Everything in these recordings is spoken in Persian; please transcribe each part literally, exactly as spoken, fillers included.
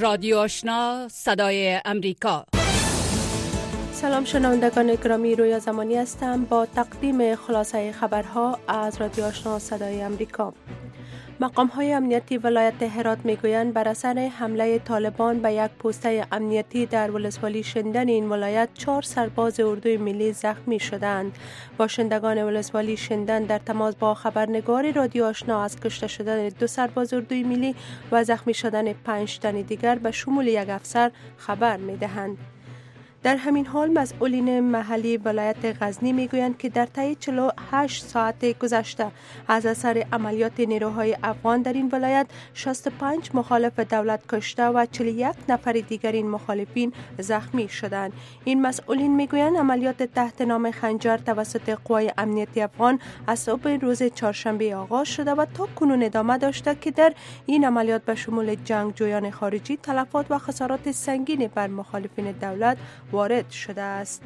رادیو آشنا صدای امریکا. سلام شنوندگان گرامی، رویا زمانی هستم با تقدیم خلاصه خبرها از رادیو آشنا صدای امریکا. مقام های امنیتی ولایت هرات میگویند بر اثر حمله طالبان به یک پوسته امنیتی در ولسوالی شندن این ولایت چهار سرباز اردوی ملی زخمی شدند. باشندگان ولسوالی شندن در تماس با خبرنگار رادیو آشنا از کشته شدن دو سرباز اردوی ملی و زخمی شدن پنج تن دیگر به شمول یک افسر خبر میدهند. در همین حال مسئولین محلی ولایت غزنی میگویند که در طی چهل و هشت ساعت گذشته از اثر عملیات نیروهای افغان در این ولایت شصت و پنج مخالف دولت کشته و چهل و یک نفر دیگر این مخالفین زخمی شدند. این مسئولین میگویند عملیات تحت نام خنجر توسط قوای امنیتی افغان از صبح روز چهارشنبه آغاز شده و تا کنون ادامه داشته که در این عملیات به شمول جنگجویان خارجی تلفات و خسارات سنگین بر مخالفین دولت وارد شده است.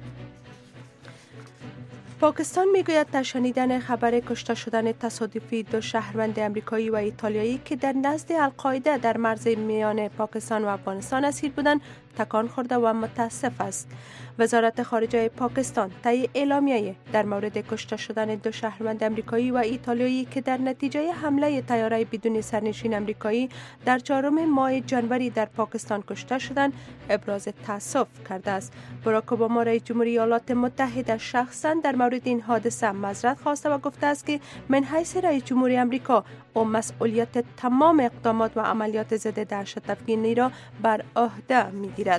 پاکستان میگوید تا شنیدن خبر کشته شدن تصادفی دو شهروند امریکایی و ایتالیایی که در نزد القاعده در مرز میان پاکستان و افغانستان اسیر بودند تکان خورده و متاسف است. وزارت خارجه پاکستان طی اعلامیه در مورد کشته شدن دو شهروند امریکایی و ایتالیایی که در نتیجه حمله طیاره بدون سرنشین امریکایی در چهارم ماه ژانویه در پاکستان کشته شدند ابراز تأسف کرده است. باراک اوباما رئیس جمهوری ایالات متحده شخصا در مورد این حادثه معذرت خواسته و گفته است که من حیث رئیس جمهوری امریکا او مسئولیت تمام اقدامات و عملیات ضد دهشت افکنی را بر عهده میگیرد.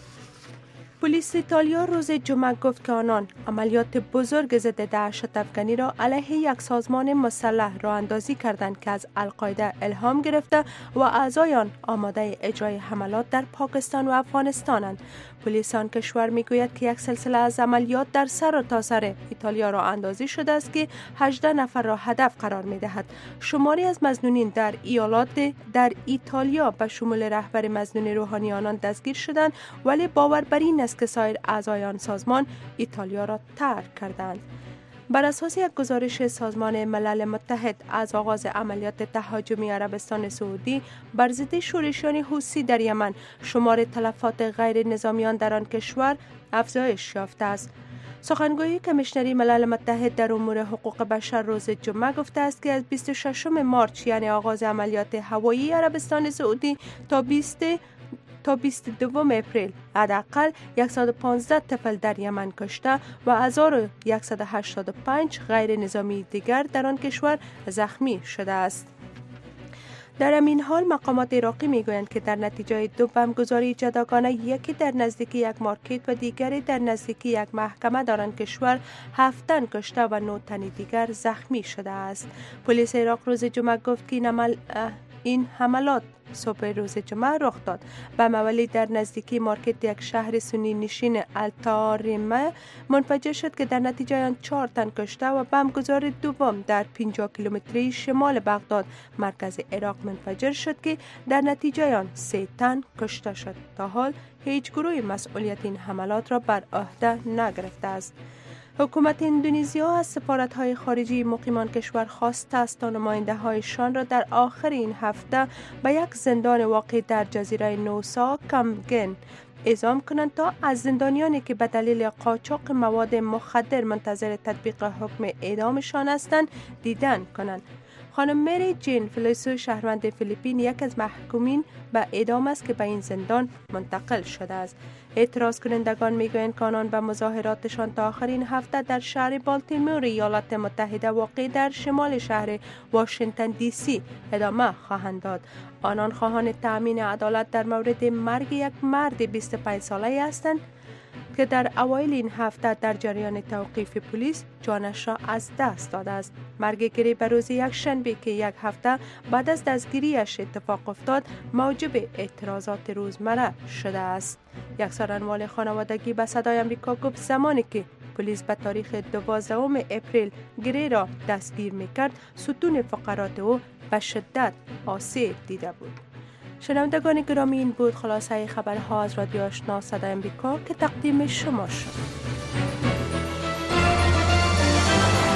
پلیس ایتالیا روز جمعه گفت که آنان عملیات بزرگ ضد دهشت افکنی را علیه یک سازمان مسلح راه اندازی کردند که از القاعده الهام گرفته و اعضای آن آماده اجرای حملات در پاکستان و افغانستانند. پلیس آن کشور میگوید که یک سلسله از عملیات در سر و تا سر ایتالیا راه اندازی شده است که هجده نفر را هدف قرار میدهد. شماری از مظنونین در ایالات در ایتالیا به شمول رهبر مظنون روحانی آنان دستگیر شدند، ولی باور بر این است که سایر اعضای آن سازمان ایتالیا را ترک کردند. بر اساس یک گزارش سازمان ملل متحد از آغاز عملیات تهاجمی عربستان سعودی بر ضد شورشیان حوثی در یمن شمار تلفات غیر نظامیان در آن کشور افزایش یافته است. سخنگوی کمیشنری ملل متحد در امور حقوق بشر روز جمعه گفته است که از بیست و ششم مارچ یعنی آغاز عملیات هوایی عربستان سعودی تا بیست تا بیست و دوم اپریل حداقل صد و پانزده طفل در یمن کشته و هزار و صد و هشتاد و پنج غیر نظامی دیگر در آن کشور زخمی شده است. در همین حال مقامات عراقی میگویند که در نتیجه دو بمبگذاری جداگانه، یکی در نزدیکی یک مارکت و دیگری در نزدیکی یک محکمه در آن کشور، هفت تن کشته و نه تن دیگر زخمی شده است. پلیس عراق روز جمعه گفت که این عمل این حملات صبح روز جمعه رخ داد. بم اولی در نزدیکی مارکت یک شهر سنی نشین التاریمه منفجر شد که در نتیجه آن چهار تن کشته و بمبگذار دوم در پنجاه کیلومتری شمال بغداد مرکز عراق منفجر شد که در نتیجه آن سه تن کشته شد. تا حال هیچ گروه مسئولیت این حملات را بر عهده نگرفته است. حکومت اندونزیا از سفارت‌های خارجی مقیمان کشور خواسته است تا نماینده‌هایشان را در آخر این هفته به یک زندان واقع در جزیره نوسا کامگن اعزام کنند تا از زندانیانی که به دلیل قاچاق مواد مخدر منتظر تطبیق حکم اعدامشان هستند دیدن کنند. خانم مری جین فلیسو شهروند فیلیپین یک از محکومین به اعدام است که به این زندان منتقل شده است. اعتراض کنندگان میگویند که آنان به مظاهراتشان تا آخرین هفته در شهر بالتیمور ایالات متحده واقع در شمال شهر واشنگتن دی سی ادامه خواهند داد. آنان خواهان تأمین عدالت در مورد مرگ یک مرد بیست و پنج ساله هستند که در اوایل این هفته در جریان توقیف پلیس جانش را از دست داده است. مرگ گری به روز یک شنبه که یک هفته بعد از دستگیریش اتفاق افتاد موجب اعتراضات روزمره شده است. یک سخنران خانوادگی به صدای امریکا گفت زمانی که پلیس به تاریخ دوازدهم اپریل گری را دستگیر میکرد ستون فقرات او به شدت آسیب دیده بود. شنوندگان گرامی، این بود خلاصه خبرها از رادیو آشنا صدای امریکا که تقدیم شما شد.